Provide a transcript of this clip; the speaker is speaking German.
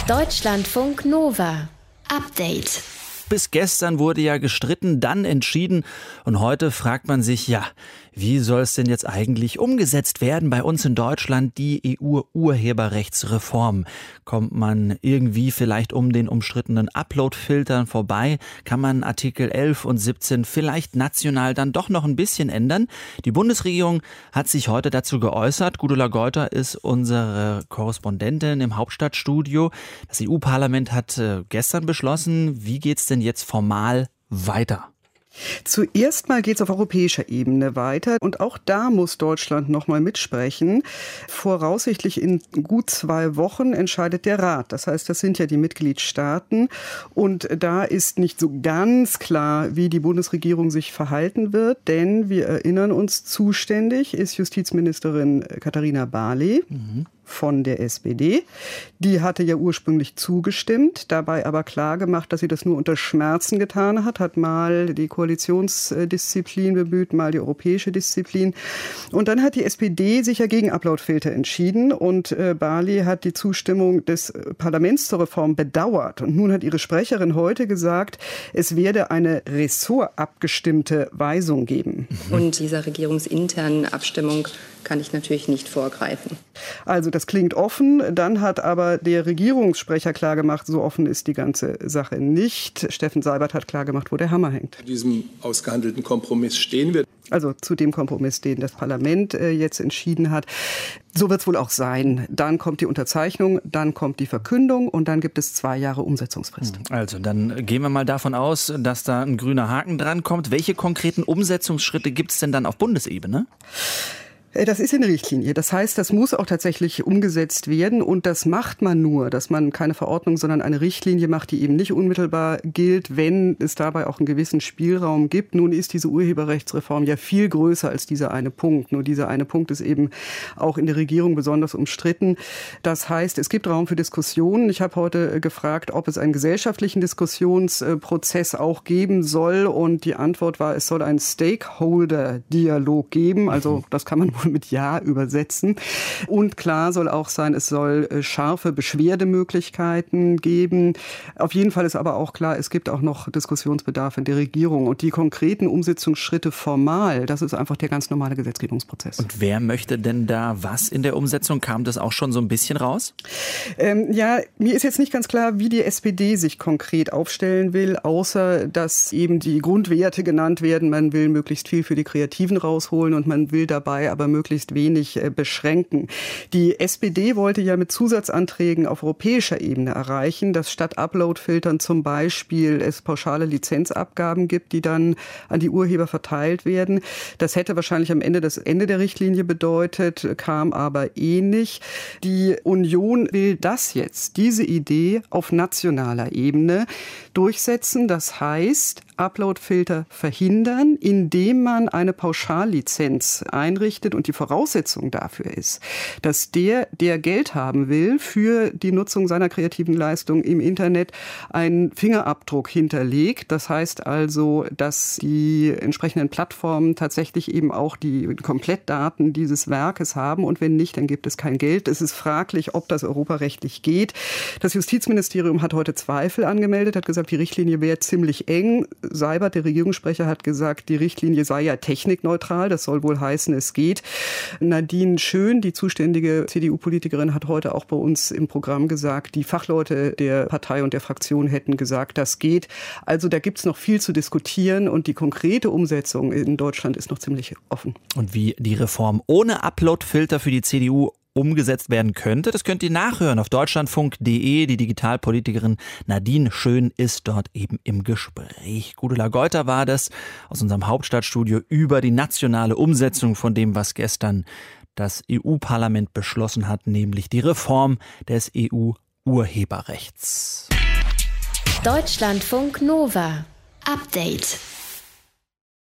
Deutschlandfunk Nova. Update. Bis gestern wurde ja gestritten, dann entschieden. Und heute fragt man sich, wie soll es denn jetzt eigentlich umgesetzt werden bei uns in Deutschland, die EU-Urheberrechtsreform? Kommt man irgendwie vielleicht um den umstrittenen Upload-Filtern vorbei? Kann man Artikel 11 und 17 vielleicht national dann doch noch ein bisschen ändern? Die Bundesregierung hat sich heute dazu geäußert. Gudula Geuter ist unsere Korrespondentin im Hauptstadtstudio. Das EU-Parlament hat gestern beschlossen. Wie geht's denn jetzt formal weiter? Zuerst mal geht es auf europäischer Ebene weiter und auch da muss Deutschland noch mal mitsprechen. Voraussichtlich in gut 2 Wochen entscheidet der Rat. Das heißt, das sind ja die Mitgliedstaaten und da ist nicht so ganz klar, wie die Bundesregierung sich verhalten wird, denn wir erinnern uns, zuständig ist Justizministerin Katharina Barley. Von der SPD. Die hatte ja ursprünglich zugestimmt, dabei aber klar gemacht, dass sie das nur unter Schmerzen getan hat mal die Koalitionsdisziplin bemüht, mal die europäische Disziplin. Und dann hat die SPD sich ja gegen Uploadfilter entschieden und Barley hat die Zustimmung des Parlaments zur Reform bedauert. Und nun hat ihre Sprecherin heute gesagt, es werde eine ressortabgestimmte Weisung geben. Und dieser regierungsinternen Abstimmung kann ich natürlich nicht vorgreifen. Also das klingt offen, dann hat aber der Regierungssprecher klargemacht, so offen ist die ganze Sache nicht. Steffen Seibert hat klargemacht, wo der Hammer hängt. Zu diesem ausgehandelten Kompromiss stehen wir. Also zu dem Kompromiss, den das Parlament jetzt entschieden hat. So wird es wohl auch sein. Dann kommt die Unterzeichnung, dann kommt die Verkündung und dann gibt es 2 Jahre Umsetzungsfrist. Also dann gehen wir mal davon aus, dass da ein grüner Haken dran kommt. Welche konkreten Umsetzungsschritte gibt es denn dann auf Bundesebene? Das ist eine Richtlinie. Das heißt, das muss auch tatsächlich umgesetzt werden. Und das macht man nur, dass man keine Verordnung, sondern eine Richtlinie macht, die eben nicht unmittelbar gilt, wenn es dabei auch einen gewissen Spielraum gibt. Nun ist diese Urheberrechtsreform ja viel größer als dieser eine Punkt. Nur dieser eine Punkt ist eben auch in der Regierung besonders umstritten. Das heißt, es gibt Raum für Diskussionen. Ich habe heute gefragt, ob es einen gesellschaftlichen Diskussionsprozess auch geben soll. Und die Antwort war, es soll einen Stakeholder-Dialog geben. Also das kann man wohl mit Ja übersetzen. Und klar soll auch sein, es soll scharfe Beschwerdemöglichkeiten geben. Auf jeden Fall ist aber auch klar, es gibt auch noch Diskussionsbedarf in der Regierung. Und die konkreten Umsetzungsschritte formal, das ist einfach der ganz normale Gesetzgebungsprozess. Und wer möchte denn da was in der Umsetzung? Kam das auch schon so ein bisschen raus? Mir ist jetzt nicht ganz klar, wie die SPD sich konkret aufstellen will, außer dass eben die Grundwerte genannt werden. Man will möglichst viel für die Kreativen rausholen und man will dabei aber möglichst wenig beschränken. Die SPD wollte ja mit Zusatzanträgen auf europäischer Ebene erreichen, dass statt Upload-Filtern zum Beispiel es pauschale Lizenzabgaben gibt, die dann an die Urheber verteilt werden. Das hätte wahrscheinlich am Ende das Ende der Richtlinie bedeutet, kam aber nicht. Die Union will das jetzt, diese Idee auf nationaler Ebene durchsetzen. Das heißt, Upload-Filter verhindern, indem man eine Pauschallizenz einrichtet. Und die Voraussetzung dafür ist, dass der Geld haben will für die Nutzung seiner kreativen Leistung im Internet, einen Fingerabdruck hinterlegt. Das heißt also, dass die entsprechenden Plattformen tatsächlich eben auch die Komplettdaten dieses Werkes haben. Und wenn nicht, dann gibt es kein Geld. Es ist fraglich, ob das europarechtlich geht. Das Justizministerium hat heute Zweifel angemeldet, hat gesagt, die Richtlinie wäre ziemlich eng. Seibert, der Regierungssprecher, hat gesagt, die Richtlinie sei ja technikneutral. Das soll wohl heißen, es geht. Nadine Schön, die zuständige CDU-Politikerin, hat heute auch bei uns im Programm gesagt, die Fachleute der Partei und der Fraktion hätten gesagt, das geht. Also da gibt es noch viel zu diskutieren und die konkrete Umsetzung in Deutschland ist noch ziemlich offen. Und wie die Reform ohne Upload-Filter für die CDU umgesetzt werden könnte, das könnt ihr nachhören auf deutschlandfunk.de. Die Digitalpolitikerin Nadine Schön ist dort eben im Gespräch. Gudula Geuter war das aus unserem Hauptstadtstudio über die nationale Umsetzung von dem, was gestern das EU-Parlament beschlossen hat, nämlich die Reform des EU-Urheberrechts. Deutschlandfunk Nova. Update.